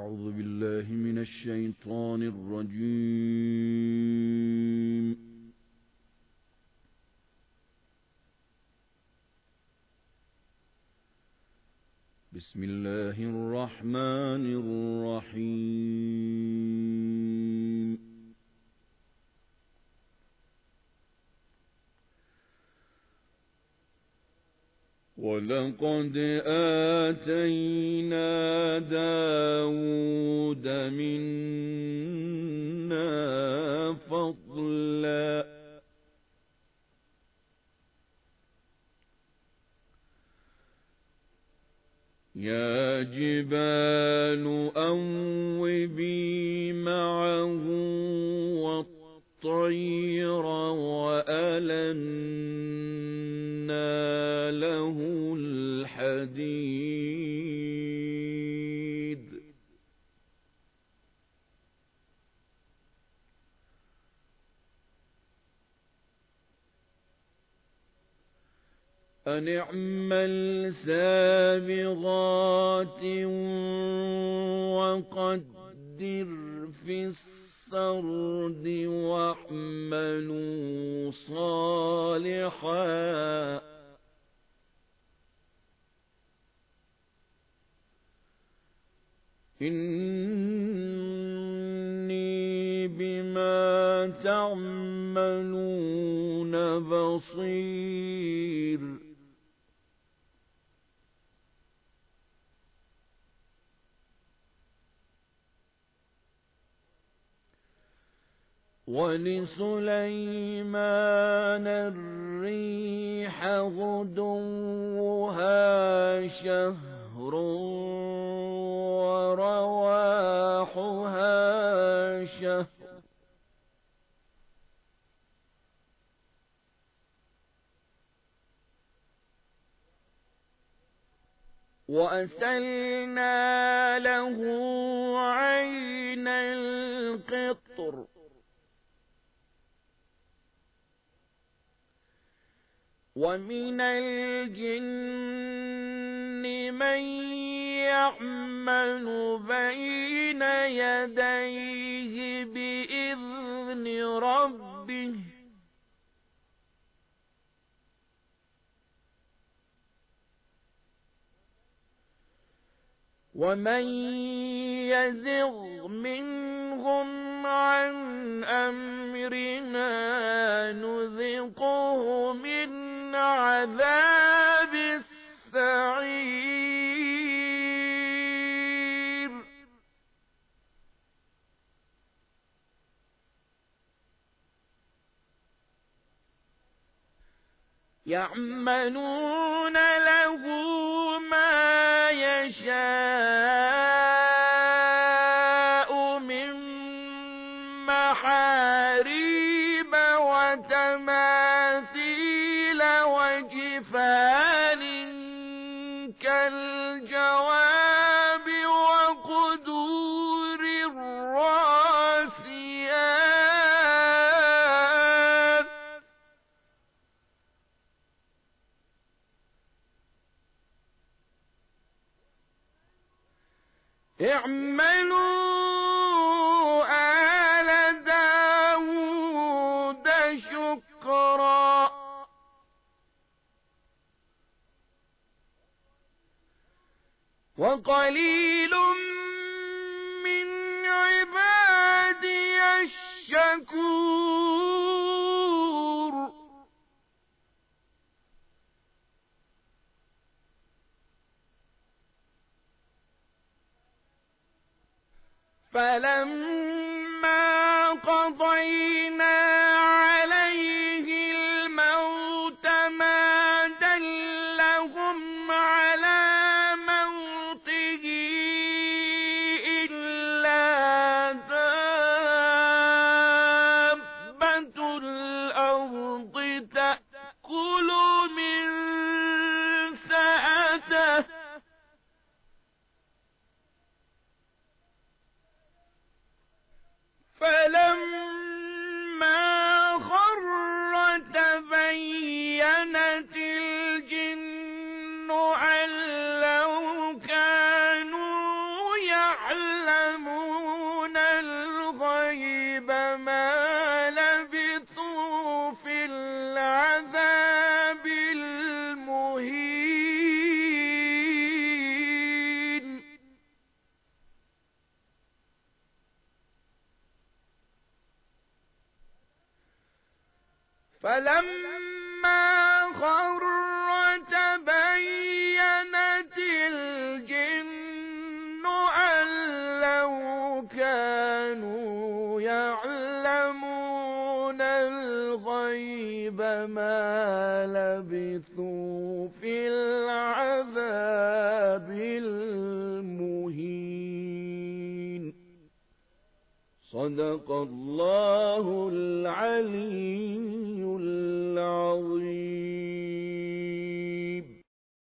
أعوذ بالله من الشيطان الرجيم. بسم الله الرحمن الرحيم. ولقد آتينا داود منا فضلا يا جبال أوبي معه والطير وألنا له الحديد أن اعمل سابغات وقدر في السرد واعملوا صالحا إني بما تعملون بصير ولسليمان الريح غدوها شهر ورواحها شهر وأسلنا له عين القطر ومن الجن من يعمل بين يديه بإذن ربه ومن يزغ منهم عن أمرنا نذقه من عذاب السعير يعملون له ما يشاء من محاريب وتماثيل وجفان كالجواب وقدور الراسيات اعملوا آل داود شكرا وقليل من عبادي الشكور فلما قضينا عليه الموت ما دلهم على موته إلا دابة الأرض تأكل من سأته فلما خر تبينت الجن أن لو كانوا يعلمون يعلمون الغيب ما لبثوا في العذاب المهين فلما خر تبينت الجن أن لو كانوا يعلمون الغيب ما لبثوا في العذاب المهين. صدق الله العلي العظيم.